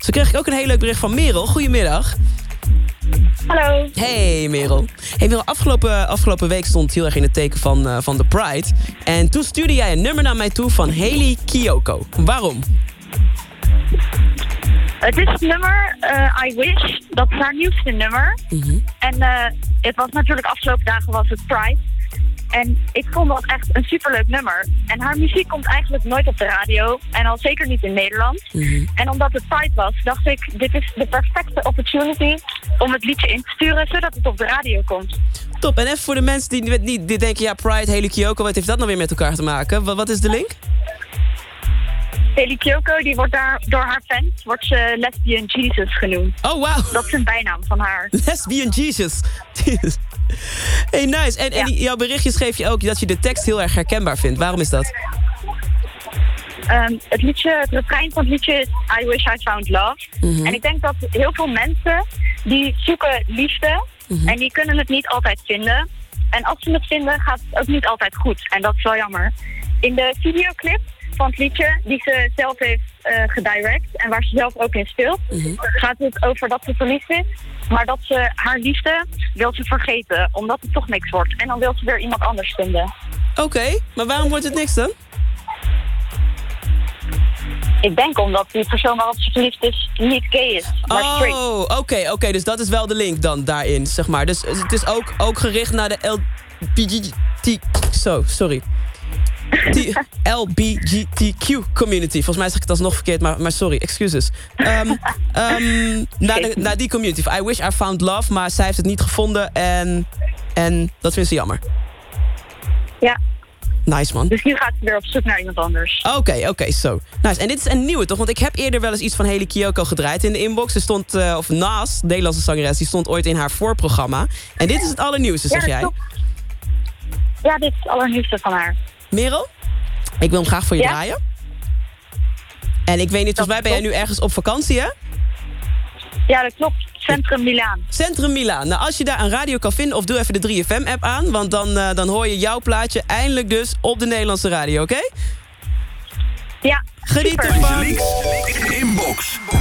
Zo kreeg ik ook een heel leuk bericht van Merel. Goedemiddag. Hallo. Hey Merel. Hey Merel, afgelopen week stond heel erg in het teken van de Pride. En toen stuurde jij een nummer naar mij toe van Hayley Kiyoko. Waarom? Het is het nummer I Wish. Dat is haar nieuwste nummer. Mm-hmm. En het was natuurlijk afgelopen dagen was het Pride. En ik vond dat echt een superleuk nummer. En haar muziek komt eigenlijk nooit op de radio. En al zeker niet in Nederland. Mm-hmm. En omdat het Pride was, dacht ik... dit is de perfecte opportunity om het liedje in te sturen... zodat het op de radio komt. Top. En even voor de mensen die denken... ja, Pride, Hayley Kiyoko, wat heeft dat nou weer met elkaar te maken? Wat is de link? Hayley Kiyoko, die wordt door haar fans... wordt ze Lesbian Jesus genoemd. Oh, wow. Dat is een bijnaam van haar. Lesbian Jesus. Hey, nice. En jouw berichtje schreef je ook dat je de tekst heel erg herkenbaar vindt. Waarom is dat? Het refrein van het liedje is I wish I found love. Mm-hmm. En ik denk dat heel veel mensen die zoeken liefde... Mm-hmm. En die kunnen het niet altijd vinden. En als ze het vinden, gaat het ook niet altijd goed. En dat is wel jammer. In de videoclip van het liedje, die ze zelf heeft gedirect... en waar ze zelf ook in speelt... Mm-hmm. gaat het over dat ze verliefd is... maar dat ze haar liefde wil ze vergeten... omdat het toch niks wordt. En dan wil ze weer iemand anders vinden. Oké, maar waarom wordt het niks dan? Ik denk omdat die persoon waarop ze verliefd is niet gay is, maar straight. Oh, oké, dus dat is wel de link dan daarin, zeg maar. Dus het is ook gericht naar de LBGTQ community. Volgens mij zeg ik het alsnog verkeerd, maar sorry, excuses. Naar die community. I wish I found love, maar zij heeft het niet gevonden en dat vindt ze jammer. Ja. Nice, man. Dus nu gaat ze weer op zoek naar iemand anders. Oké, zo. Nice. En dit is een nieuwe, toch? Want ik heb eerder wel eens iets van Hayley Kiyoko gedraaid in de inbox. Ze stond, Naas, Nederlandse zangeres, die stond ooit in haar voorprogramma. En dit is het allernieuwste, zeg jij? Ja, dit is het allernieuwste van haar. Merel, ik wil hem graag voor je draaien. En ik weet niet, volgens mij ben jij nu ergens op vakantie, hè? Ja, dat klopt. Centrum Milaan. Centrum Milaan. Nou, als je daar een radio kan vinden, of doe even de 3FM-app aan. Want dan hoor je jouw plaatje eindelijk dus op de Nederlandse radio, oké? Ja, geniet ervan. Inbox.